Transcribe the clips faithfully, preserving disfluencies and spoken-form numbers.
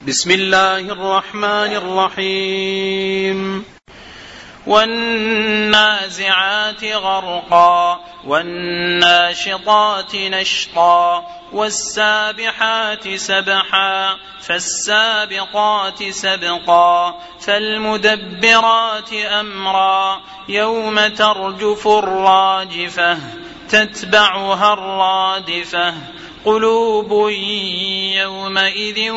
بسم الله الرحمن الرحيم والنازعات غرقا والناشطات نشطا والسابحات سبحا فالسابقات سبقا فالمدبرات أمرا يوم ترجف الراجفة تتبعها الرادفة قلوب يومئذ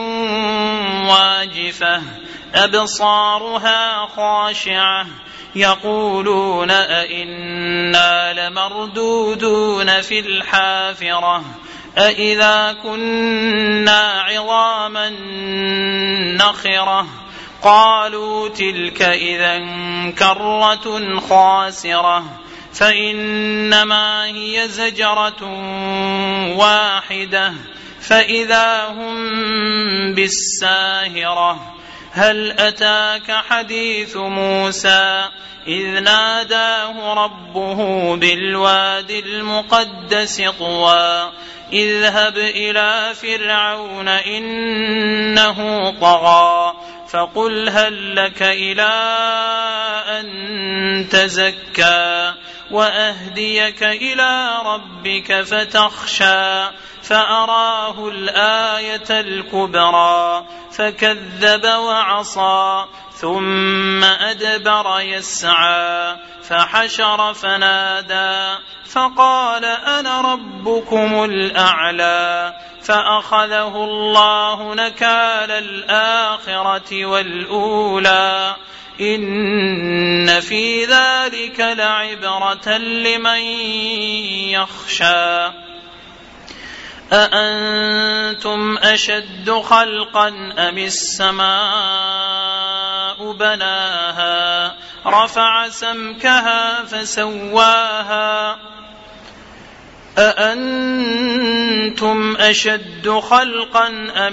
واجفة أبصارها خاشعة يقولون أئنا لمردودون في الحافرة أئذا كنا عظاما نخرة قالوا تلك إذا كرة خاسرة فإنما هي زجرة واحدة فإذا هم بالساهرة هل أتاك حديث موسى إذ ناداه ربه بالوادي المقدس طوى اذهب إلى فرعون إنه طغى فقل هل لك إلى أن تزكى وأهديك إلى ربك فتخشى فأراه الآية الكبرى فكذب وعصى ثم أدبر يسعى فحشر فنادى فقال أنا ربكم الأعلى فأخذه الله نكال الآخرة والأولى إن في ذلك لعبرة لمن يخشى أأنتم أشد خلقا أم السماء بناها رفع سمكها فسواها أأنتم أشد خلقا أم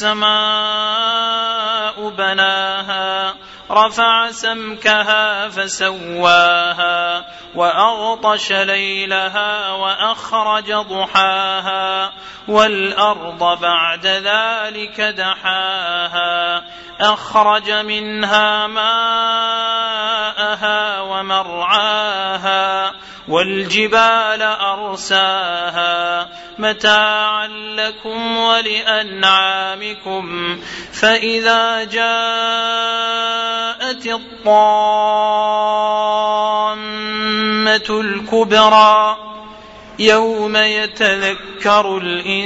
السماء بناها رفع سمكها فسواها وأغطش ليلها وأخرج ضحاها والأرض بعد ذلك دحاها أخرج منها ماءها ومرعاها والجبال أرساها متاعا لكم ولأنعامكم فإذا جاءت الطامة الكبرى يوم يتذكر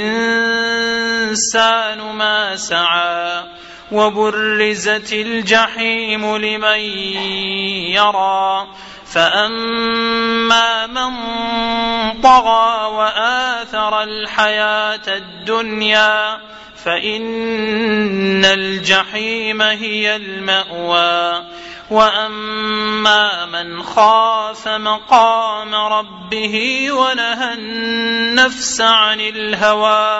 الإنسان ما سعى وبرزت الجحيم لمن يرى فأما من طغى وآثر الحياة الدنيا فإن الجحيم هي المأوى وأما من خاف مقام ربه ونهى النفس عن الهوى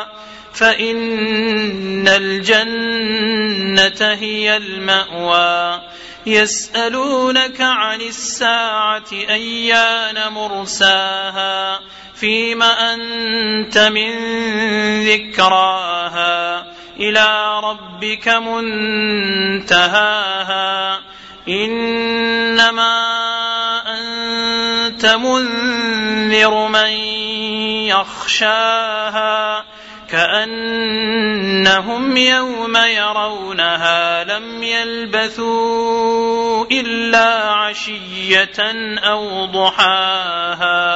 فإن الجنة هي المأوى يسألونك عن الساعة أيان مرساها فيم أنت من ذكراها إلى ربك منتهاها إنما أنت منذر من يخشاها كأنهم يوم يرونها لم يلبثوا إلا عشية أو ضحاها.